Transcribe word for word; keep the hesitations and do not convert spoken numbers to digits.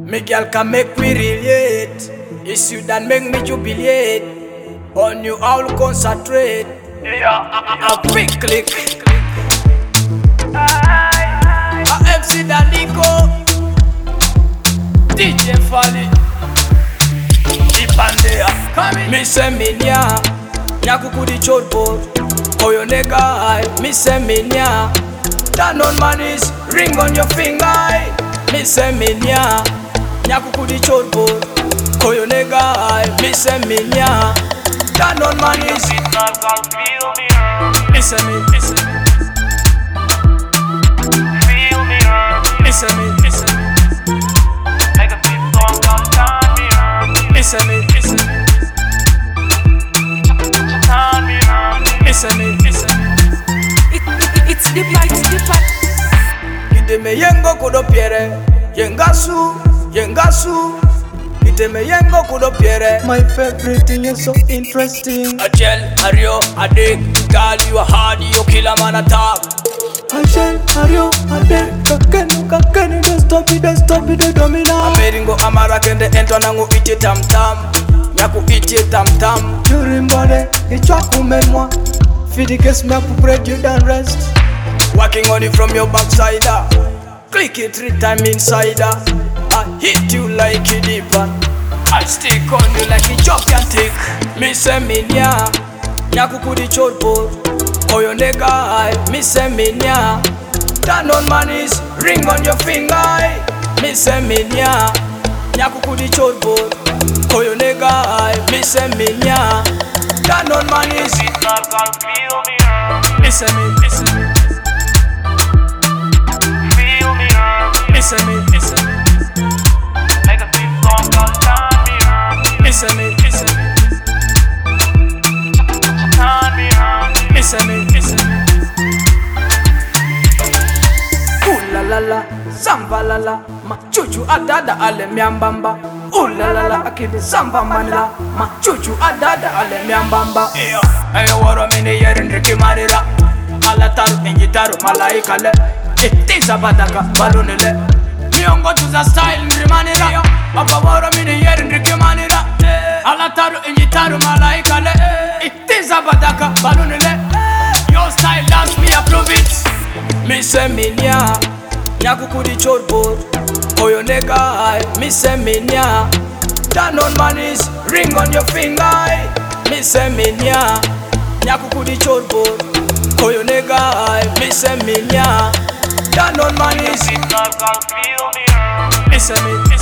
Me girl can make me relate. Issue that make me jubilate. On you I'll concentrate. A quick click. A M C Danico, D J Fally, Ipandea. Me say me nya, nya kukudi chodbo. Oyo nega, me say me nya. Turn on manis, ring on your finger. Me say me nya, nya kukudi chodbo. Oyo nega, me say me nya. Turn on manis. Me say me, me say me. Listen me, listen me. Make a big song, come turn me on. Listen me, listen me. Turn me on. Listen me, listen me. It, it, it's the part, it's the part. Ite me yengo kudo piere, yengasu, yengasu. Ite me yengo kudo piere. My favorite thing is so interesting. A gel, a rio, a dick. Girl, you a hard, you kill a man attack. Angel, Ario, Ade, Kakenu, Kakenu, don't stop it, don't stop it, don't me now. Ameringo amara kende ento nangu iti tam tam. Nyaku iti tam tam. Jurimbade, ichwaku memwa. Fidi case me up bread you don't rest. Walking on it from your backside. Click it three times inside. I hit you like a deeper. I stick on you like a chop can take. Me say me nya, nyaku kudi chodbo. Oyo nega, me say me nya. Turn on manis, ring on your finger. Me say me nya, nya kukudi chodbo. Oyo nega, me say me nya. Turn on manis. Me say me, me say me. Feel me, me say me, me say me. Make a big song, come turn me on. Me say me, me say me. Turn me on. Listen me, listen me. Ooh la la la, samba la la. Ma chuchu adada ale miambamba. Ooh la la la, akidi samba manila. Ma chuchu adada ale miambamba. Eyo, eyo waro mini yerin riki marira. Alataru injitaru malaika le. Itisa badaka balunile. Miongo tuza style nrimanira. Apa waro mini yerin riki manira. Alataru injitaru malaika le. Itisa badaka balunile. Your style dance, me approve it. Me say me nya, nya kukudi chodbo. Oyo nega, me say me nya. Turn on manis, ring on your finger. Me say me nya, nya kukudi chodbo. Oyo nega, me say me nya. Turn on manis. Listen me.